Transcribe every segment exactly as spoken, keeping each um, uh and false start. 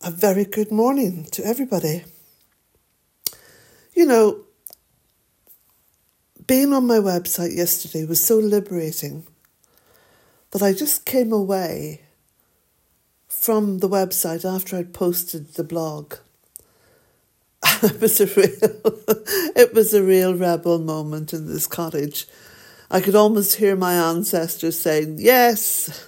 A very good morning to everybody. You know, being on my website yesterday was so liberating that I just came away from the website after I'd posted the blog. It was a real, it was a real rebel moment in this cottage. I could almost hear my ancestors saying, yes.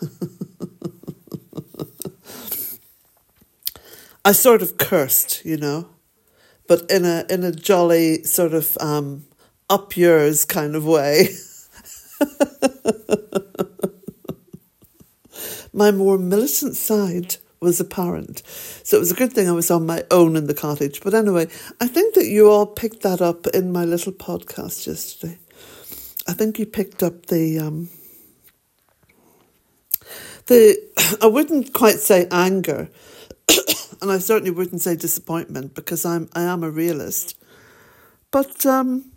I sort of cursed, you know, but in a in a jolly sort of um, up yours kind of way. My more militant side was apparent. So it was a good thing I was on my own in the cottage. But anyway, I think that you all picked that up in my little podcast yesterday. I think you picked up the, um, the I wouldn't quite say anger, and I certainly wouldn't say disappointment because I'm I am a realist. But um,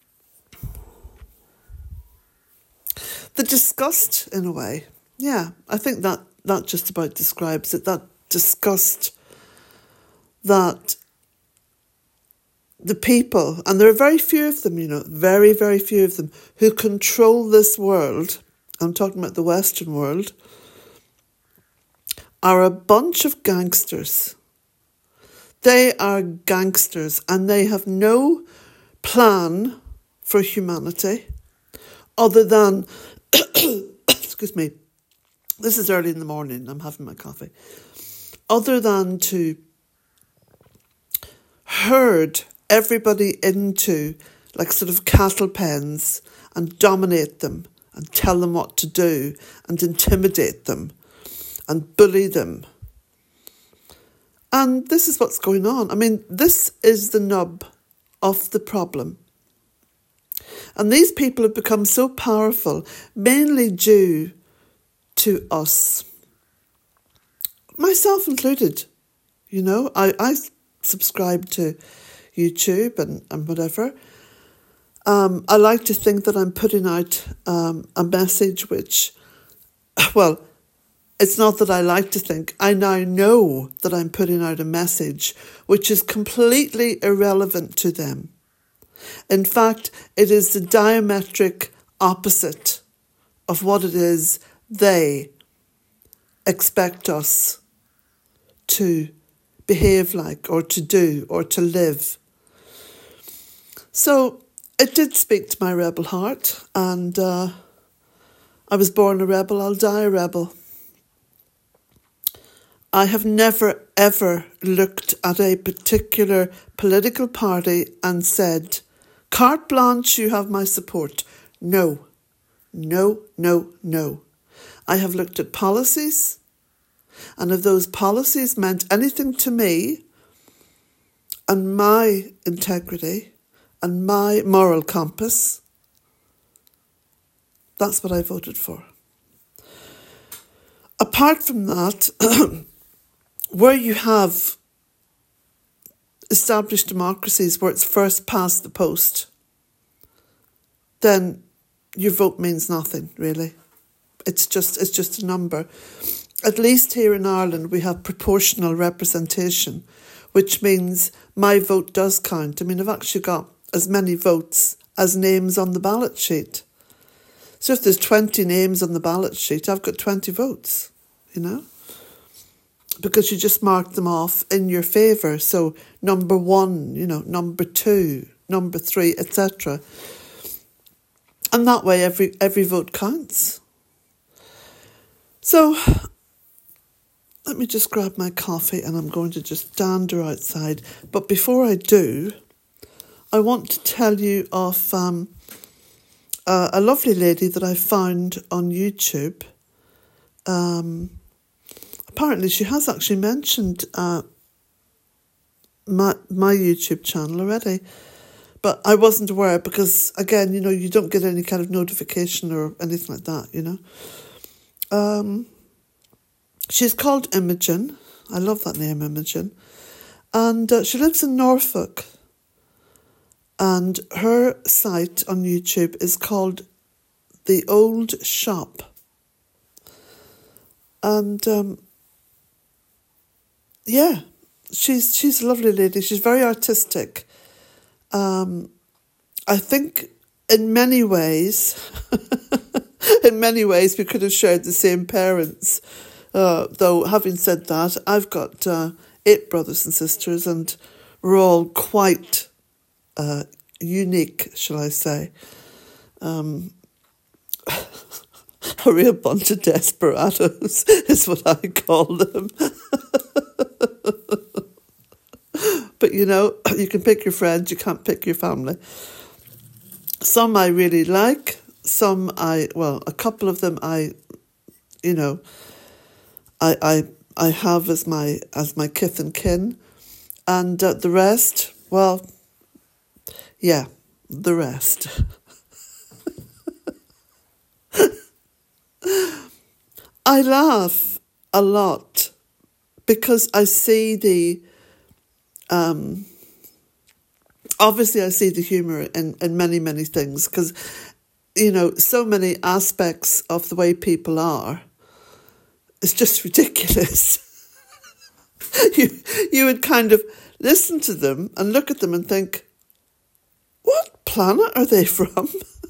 the disgust, in a way, yeah, I think that, that just about describes it, that disgust that the people, and there are very few of them, you know, very, very few of them, who control this world, I'm talking about the Western world, are a bunch of gangsters. They are gangsters and they have no plan for humanity other than, excuse me, this is early in the morning, I'm having my coffee, other than to herd everybody into like sort of cattle pens and dominate them and tell them what to do and intimidate them and bully them. And this is what's going on. I mean, this is the nub of the problem. And these people have become so powerful, mainly due to us, myself included. You know, I, I subscribe to YouTube and, and whatever. Um, I like to think that I'm putting out um, a message which, well, it's not that I like to think, I now know that I'm putting out a message which is completely irrelevant to them. In fact, it is the diametric opposite of what it is they expect us to behave like or to do or to live. So it did speak to my rebel heart, and uh, I was born a rebel, I'll die a rebel. I have never, ever looked at a particular political party and said, carte blanche, you have my support. No, no, no, no. I have looked at policies, and if those policies meant anything to me and my integrity and my moral compass, that's what I voted for. Apart from that, where you have established democracies where it's first past the post, then your vote means nothing, really. It's just it's just a number. At least here in Ireland we have proportional representation, which means my vote does count. I mean, I've actually got as many votes as names on the ballot sheet. So if there's twenty names on the ballot sheet, I've got twenty votes, you know, because you just mark them off in your favour. So number one, you know, number two, number three, et cetera. And that way every every vote counts. So let me just grab my coffee and I'm going to just dander outside. But before I do, I want to tell you of um, uh, a lovely lady that I found on YouTube. Um, apparently she has actually mentioned uh, my, my YouTube channel already. But I wasn't aware because, again, you know, you don't get any kind of notification or anything like that, you know. Um, she's called Imogen. I love that name, Imogen. And uh, she lives in Norfolk. And her site on YouTube is called The Old Shop. And, um, yeah, she's she's a lovely lady. She's very artistic. Um, I think in many ways, in many ways, we could have shared the same parents. Uh, though, having said that, I've got uh, eight brothers and sisters, and we're all quite uh, unique, shall I say. Um, a real bunch of desperados is what I call them. But, you know, you can pick your friends, you can't pick your family. Some I really like, some I, well, a couple of them I, you know, I I, I have as my as my kith and kin. And uh, the rest, well, yeah, the rest. I laugh a lot because I see the, um, obviously I see the humour in, in many, many things because, you know, so many aspects of the way people are, it's just ridiculous. you, you would kind of listen to them and look at them and think, what planet are they from?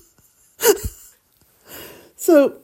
So,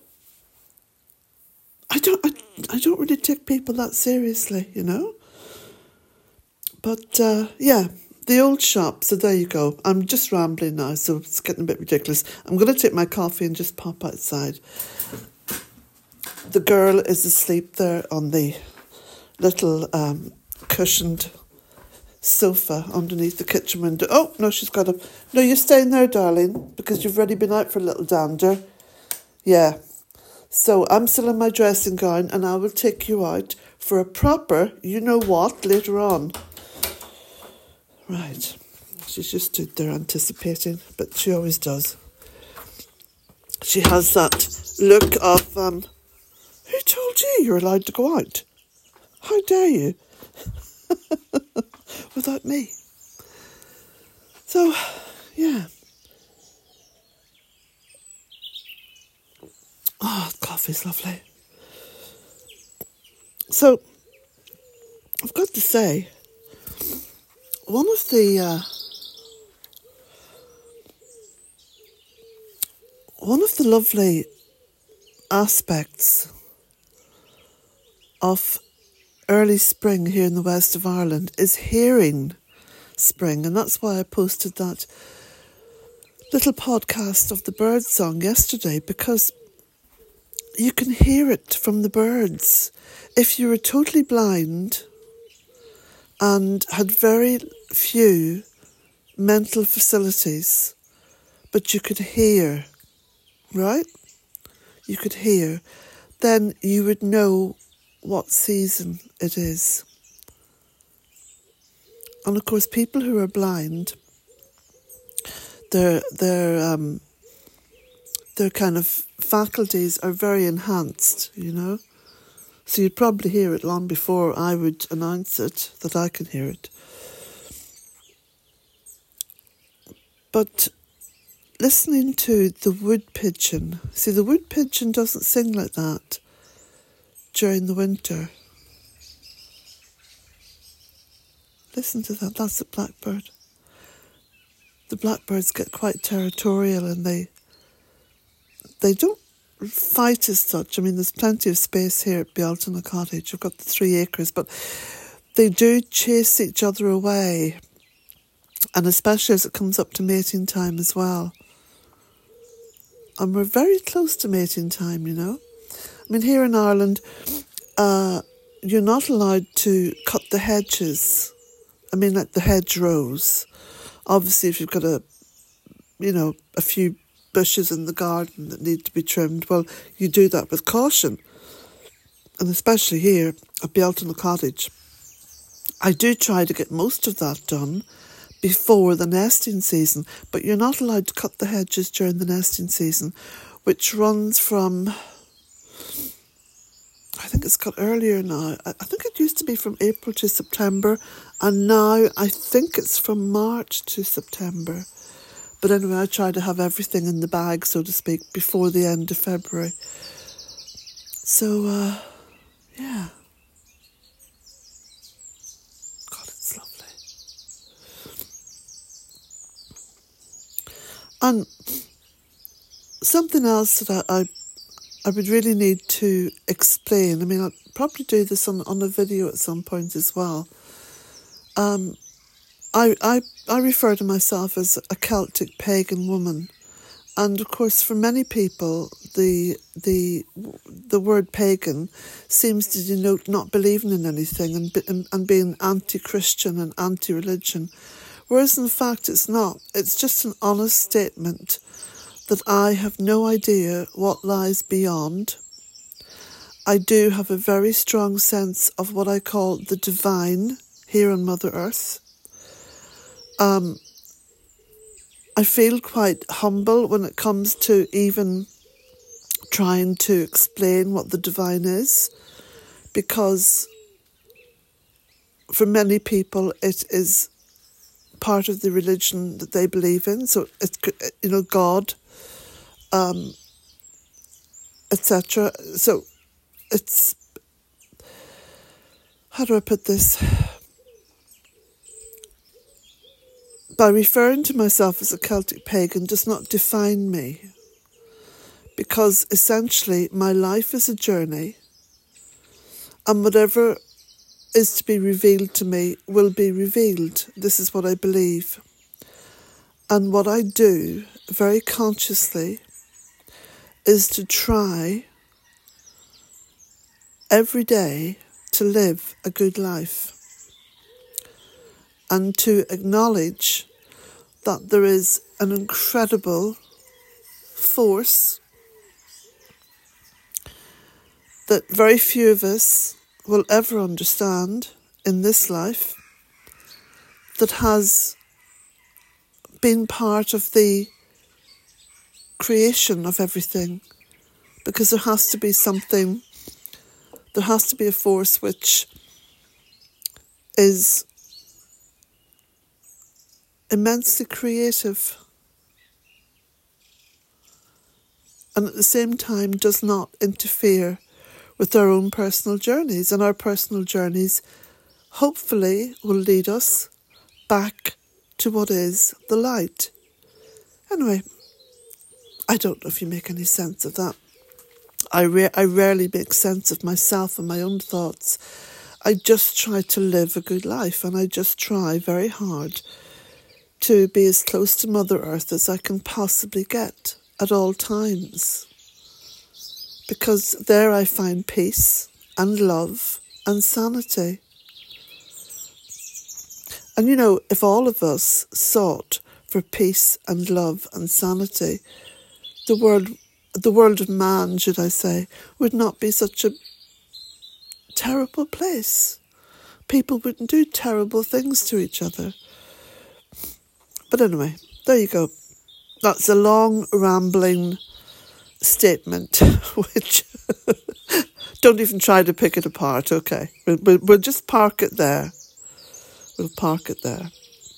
I don't, I, I don't really take people that seriously, you know. But uh, yeah, the old shop. So there you go. I'm just rambling now, so it's getting a bit ridiculous. I'm going to take my coffee and just pop outside. The girl is asleep there on the little um, cushioned sofa underneath the kitchen window. Oh no, she's got a. No, you're staying there, darling, because you've already been out for a little dander. Yeah. So I'm still in my dressing gown and I will take you out for a proper, you know what, later on. Right. She's just stood there anticipating, but she always does. She has that look of, um, who told you you're allowed to go out? How dare you? Without me. So, yeah. Oh, coffee's lovely. So, I've got to say, one of the uh, one of the lovely aspects of early spring here in the west of Ireland is hearing spring, and that's why I posted that little podcast of the bird song yesterday, because you can hear it from the birds. If you were totally blind and had very few mental facilities, but you could hear, right? You could hear, then you would know what season it is. And of course, people who are blind, their their um their kind of faculties are very enhanced, you know. So you'd probably hear it long before I would announce it, that I can hear it. But listening to the wood pigeon, see, the wood pigeon doesn't sing like that during the winter. Listen to that, that's a blackbird. The blackbirds get quite territorial and they they don't fight as such. I mean, there's plenty of space here at Bealtaine Cottage. We've got the three acres, but they do chase each other away. And especially as it comes up to mating time as well. And we're very close to mating time, you know. I mean, here in Ireland, uh, you're not allowed to cut the hedges. I mean, like the hedgerows. Obviously, if you've got a, you know, a few bushes in the garden that need to be trimmed, well, you do that with caution. And especially here at Bealtaine Cottage, I do try to get most of that done before the nesting season, but you're not allowed to cut the hedges during the nesting season, which runs from, I think it's cut earlier now. I think it used to be from April to September, and now I think it's from March to September. But anyway, I try to have everything in the bag, so to speak, before the end of February. So, uh, yeah. And something else that I, I, I would really need to explain, I mean, I'll probably do this on, on a video at some point as well. Um, I, I, I refer to myself as a Celtic pagan woman. And of course, for many people, the the the word pagan seems to denote not believing in anything and and, and being anti-Christian and anti-religion, whereas in fact it's not. It's just an honest statement that I have no idea what lies beyond. I do have a very strong sense of what I call the divine here on Mother Earth. Um. I feel quite humble when it comes to even trying to explain what the divine is, because for many people it is part of the religion that they believe in. So it's, you know, God, um, et cetera. So it's, how do I put this? By referring to myself as a Celtic pagan does not define me, because essentially my life is a journey, and whatever is to be revealed to me will be revealed. This is what I believe. And what I do very consciously is to try every day to live a good life and to acknowledge that there is an incredible force that very few of us will ever understand in this life, that has been part of the creation of everything, because there has to be something, there has to be a force which is immensely creative and at the same time does not interfere with our own personal journeys, and our personal journeys hopefully will lead us back to what is the light. Anyway, I don't know if you make any sense of that. I, ra- I rarely make sense of myself and my own thoughts. I just try to live a good life, and I just try very hard to be as close to Mother Earth as I can possibly get at all times. Because there I find peace and love and sanity. And you know, if all of us sought for peace and love and sanity, the world, the world of man, should I say, would not be such a terrible place. People wouldn't do terrible things to each other. But anyway, there you go. That's a long, rambling statement, which don't even try to pick it apart, okay? We'll, we'll, we'll just park it there. We'll park it there.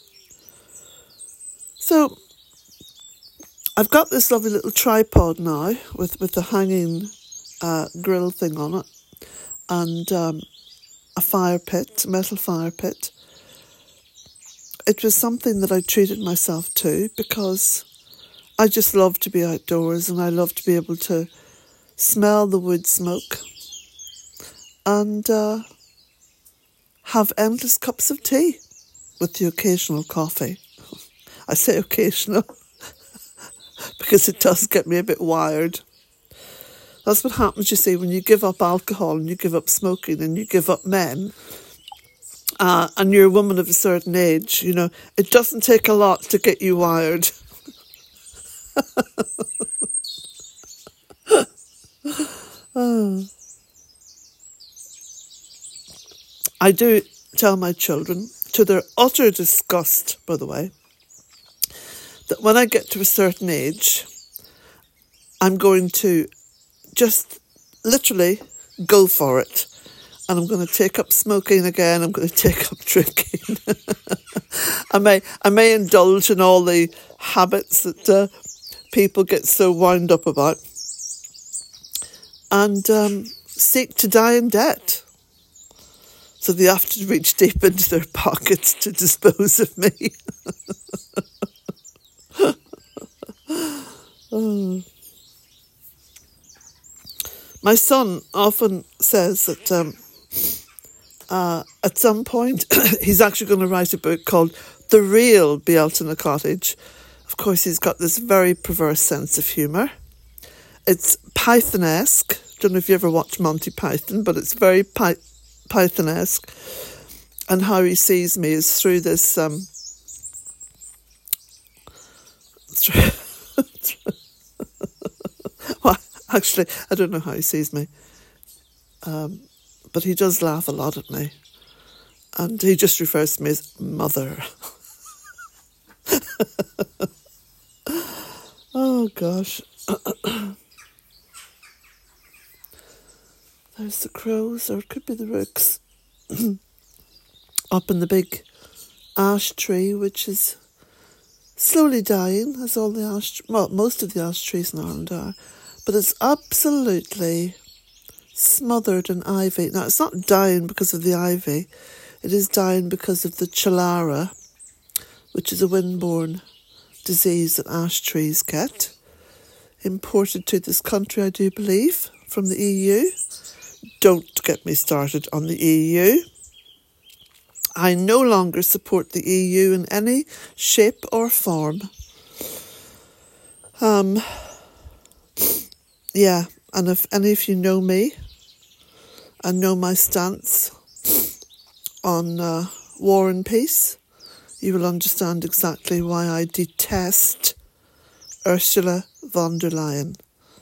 So, I've got this lovely little tripod now with, with the hanging uh, grill thing on it, and um, a fire pit, a metal fire pit. It was something that I treated myself to because I just love to be outdoors, and I love to be able to smell the wood smoke and uh, have endless cups of tea with the occasional coffee. I say occasional because it does get me a bit wired. That's what happens, you see, when you give up alcohol and you give up smoking and you give up men. Uh, and you're a woman of a certain age, you know, it doesn't take a lot to get you wired. oh. I do tell my children, to their utter disgust, by the way, that when I get to a certain age, I'm going to just literally go for it. And I'm going to take up smoking again. I'm going to take up drinking. I may I may indulge in all the habits that uh, people get so wound up about, and um, seek to die in debt. So they have to reach deep into their pockets to dispose of me. Oh. My son often says that um, uh, at some point he's actually going to write a book called The Real Bealtaine Cottage. Of course, he's got this very perverse sense of humour. It's Pythonesque. Don't know if you ever watched Monty Python, but it's very Py- Pythonesque. And how he sees me is through this... Um, through, well, actually, I don't know how he sees me. Um, but he does laugh a lot at me. And he just refers to me as mother. Oh, gosh. There's the crows, or it could be the rooks, up in the big ash tree, which is slowly dying, as all the ash, well, most of the ash trees in Ireland are, but it's absolutely smothered in ivy. Now, it's not dying because of the ivy, it is dying because of the chalara, which is a wind-borne disease that ash trees get, imported to this country, I do believe, from the E U. Don't get me started on the E U. I no longer support the E U in any shape or form. Um, yeah, and if any of you know me and know my stance on uh, war and peace, you will understand exactly why I detest Ursula von der Leyen.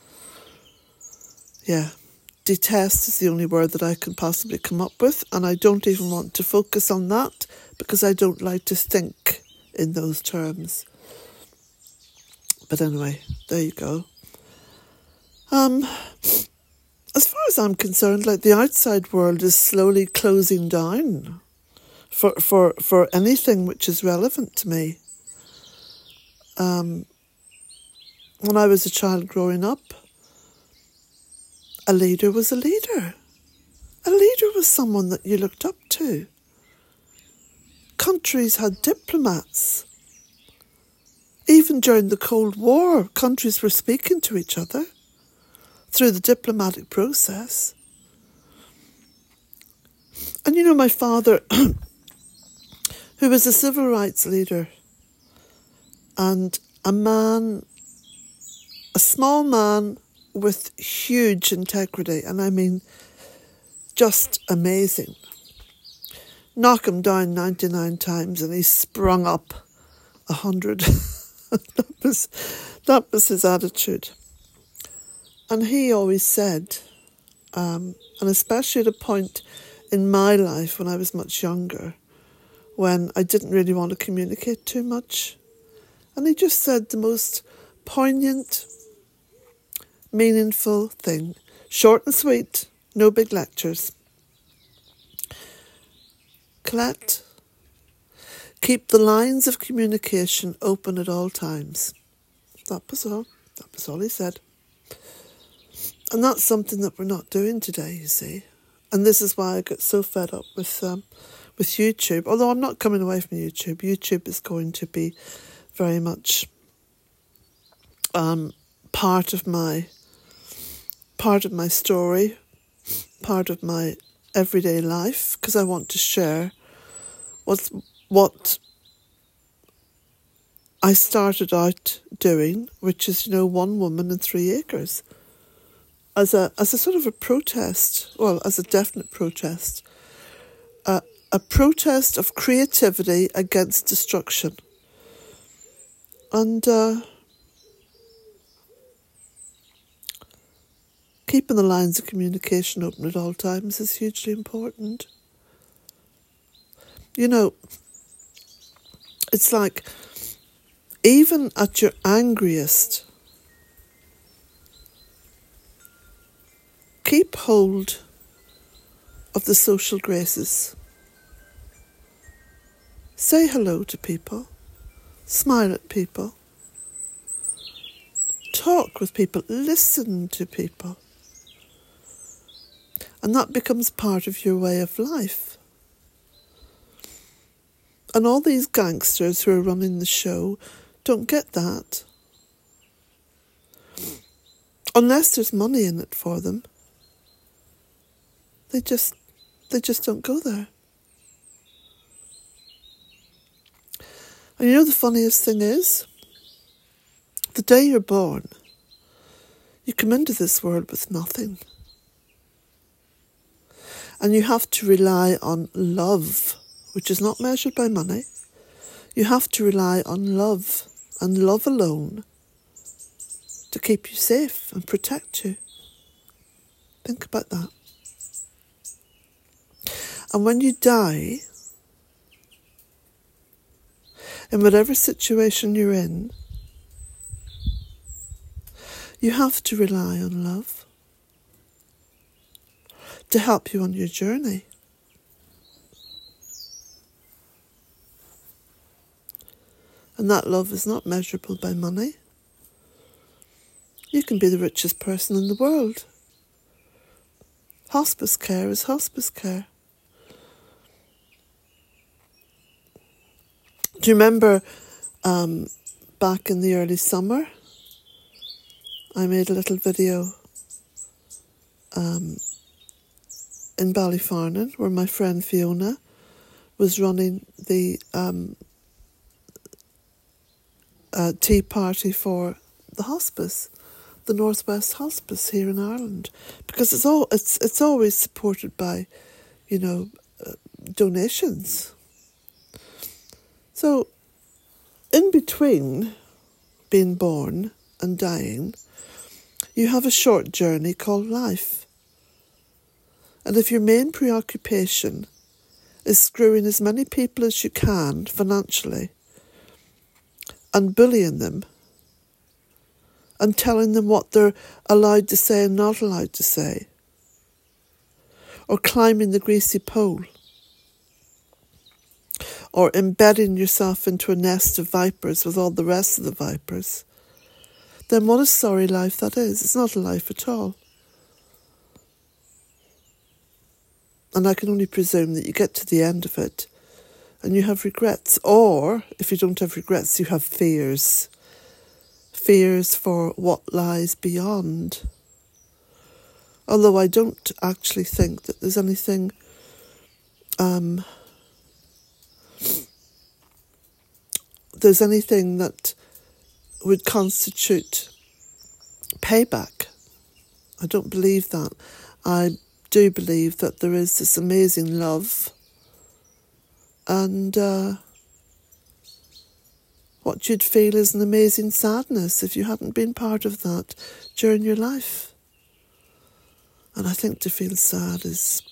Yeah, detest is the only word that I can possibly come up with, and I don't even want to focus on that because I don't like to think in those terms. But anyway, there you go. Um, as far as I'm concerned, like, the outside world is slowly closing down for for, for anything which is relevant to me. Um, when I was a child growing up, a leader was a leader. A leader was someone that you looked up to. Countries had diplomats. Even during the Cold War, countries were speaking to each other through the diplomatic process. And you know, my father, who was a civil rights leader and a man, a small man with huge integrity, and I mean just amazing. Knock him down ninety-nine times and he sprung up a hundred. that was that was his attitude. And he always said, um, and especially at a point in my life when I was much younger, when I didn't really want to communicate too much, and he just said the most poignant, meaningful thing. Short and sweet, no big lectures. Colette, keep the lines of communication open at all times. That was all. That was all he said. And that's something that we're not doing today, you see. And this is why I get so fed up with um, with YouTube. Although I'm not coming away from YouTube. YouTube is going to be very much um, part of my part of my story, part of my everyday life, because I want to share what's what I started out doing, which is, you know, one woman and three acres. As a as a sort of a protest, well, as a definite protest, uh, a protest of creativity against destruction. And uh, keeping the lines of communication open at all times is hugely important. You know, it's like, even at your angriest, keep hold of the social graces. Say hello to people. Smile at people. Talk with people. Listen to people. And that becomes part of your way of life. And all these gangsters who are running the show don't get that. unless there's money in it for them, they just they just don't go there. And you know the funniest thing is, the day you're born, you come into this world with nothing. And you have to rely on love, which is not measured by money. You have to rely on love, and love alone, to keep you safe and protect you. Think about that. And when you die, in whatever situation you're in, you have to rely on love to help you on your journey. And that love is not measurable by money. You can be the richest person in the world. Hospice care is hospice care. Do you remember um, back in the early summer, I made a little video um, in Ballyfarnan where my friend Fiona was running the um, uh, tea party for the hospice, the Northwest Hospice here in Ireland, because it's all it's it's always supported by, you know, uh, donations. So, in between being born and dying, you have a short journey called life. And if your main preoccupation is screwing as many people as you can financially, and bullying them, and telling them what they're allowed to say and not allowed to say, or climbing the greasy pole, or embedding yourself into a nest of vipers with all the rest of the vipers, then what a sorry life that is. It's not a life at all. And I can only presume that you get to the end of it and you have regrets. Or, if you don't have regrets, you have fears. Fears for what lies beyond. Although I don't actually think that there's anything um, there's anything that would constitute payback. I don't believe that. I do believe that there is this amazing love, and uh, what you'd feel is an amazing sadness if you hadn't been part of that during your life. And I think to feel sad is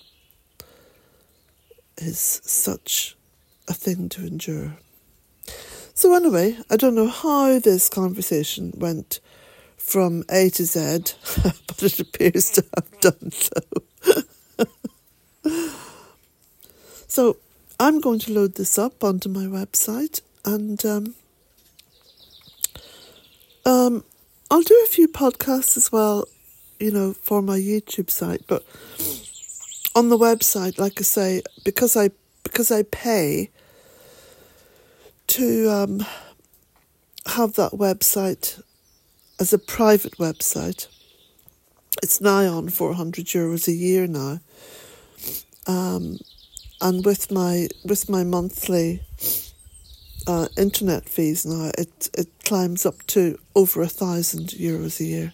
is such a thing to endure. So anyway, I don't know how this conversation went from A to Z, but it appears to have done so. So I'm going to load this up onto my website, and um, um, I'll do a few podcasts as well, you know, for my YouTube site. But on the website, like I say, because I because I pay to um, have that website as a private website, it's nigh on four hundred euros a year now. Um, and with my with my monthly uh, internet fees now, it it climbs up to over a thousand euros a year.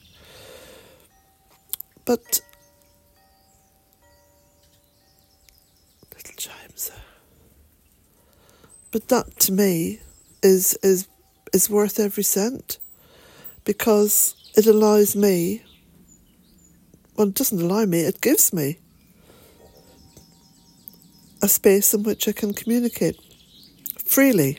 But little chimes there. But that to me is is is worth every cent, because it allows me. Well, it doesn't allow me, it gives me a space in which I can communicate freely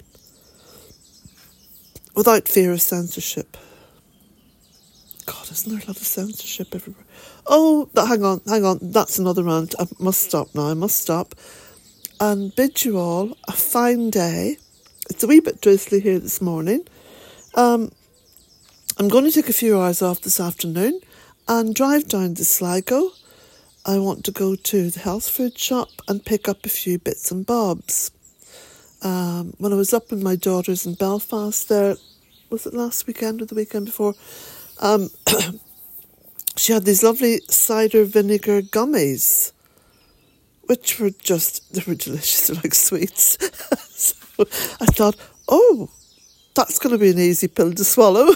without fear of censorship. God, isn't there a lot of censorship everywhere? Oh, but hang on, hang on, that's another rant. I must stop now, I must stop. And bid you all a fine day. It's a wee bit drizzly here this morning. Um, I'm going to take a few hours off this afternoon and drive down to Sligo. I want to go to the health food shop and pick up a few bits and bobs. Um, when I was up with my daughters in Belfast there, was it last weekend or the weekend before, Um, she had these lovely cider vinegar gummies, which were just, they were delicious, like sweets. So I thought, oh, that's going to be an easy pill to swallow.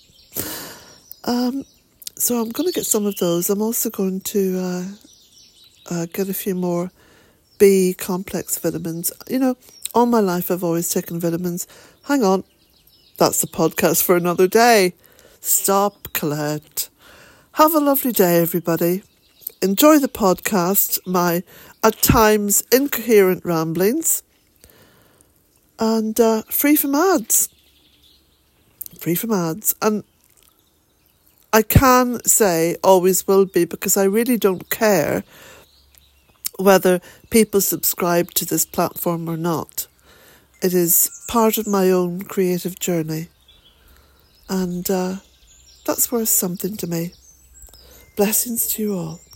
um, so I'm going to get some of those. I'm also going to uh, uh, get a few more B complex vitamins. You know, all my life I've always taken vitamins. Hang on, that's the podcast for another day. Stop, Colette. Have a lovely day, everybody. Enjoy the podcast, my at times incoherent ramblings, and uh, free from ads. Free from ads. And I can say always will be, because I really don't care whether people subscribe to this platform or not. It is part of my own creative journey, and uh, that's worth something to me. Blessings to you all.